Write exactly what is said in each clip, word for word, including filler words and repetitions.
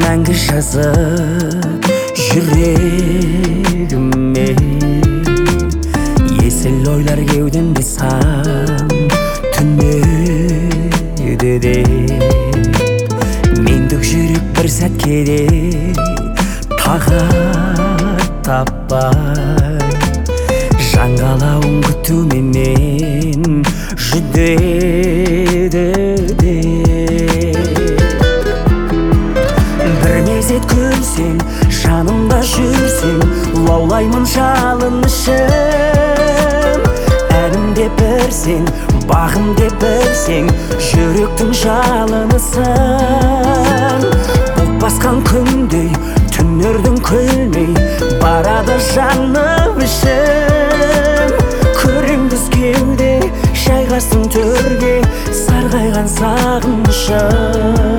мәңгі жазып жүрегіме есіл ойлар кеудемде сан түнеді де мендік жүрек бір сәтке де тағат таппай жаңғалауын күтуменен жүдеді де бір мезет күлсең жанымда жүрсең лаулаймын жалынышым әнім деп бірсең бағым деп білсең жүректің жалынысың бұлт басқан күндей түнердің күлмей барады жаным ішім күреңдіз кеуде жайғастың төрге сарғайған сағынышым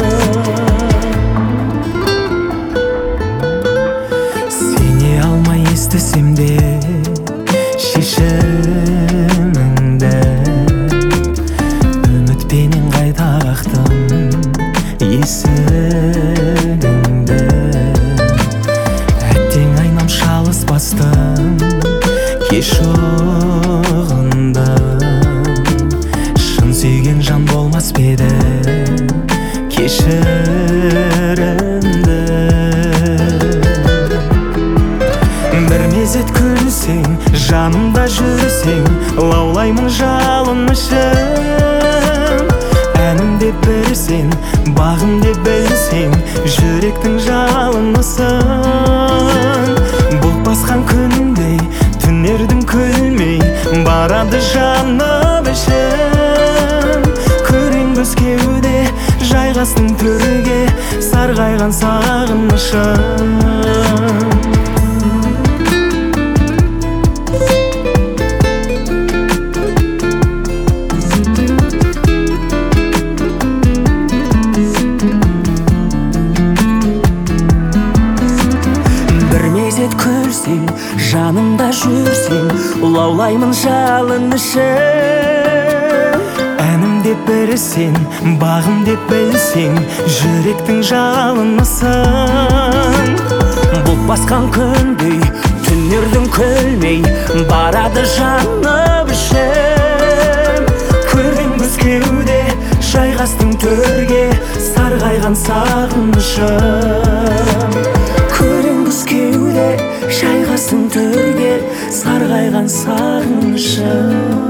сене алмай естісем де шешіміңді үмітпенен қайта қақтым есігіңді әттең айнам шалыс бастым кеш ұғындым шын сүйген жан болмас па еді кешірімді бір мезет күлсең жанымда жүрсең лаулаймын жалынышым әнім деп бірсең бағым деп білсең жүректің жалынысың бұлт басқан күндей түнердің күлмей барады жаным ішім күреңгіз кеуде жайғастың төрге сарғайған сағынышым күлсең жанымда жүрсең лаулаймын жалынышым әнім деп бірсең бағым деп білсең жүректің жалынысың бұлт басқан күндей түнердің күлмей барады жаным ішім күреңгіз кеуде жайғастың төрге сарғайған сағынышым күреңгіз кеуде жайғастың төрге сарғайған сағынышым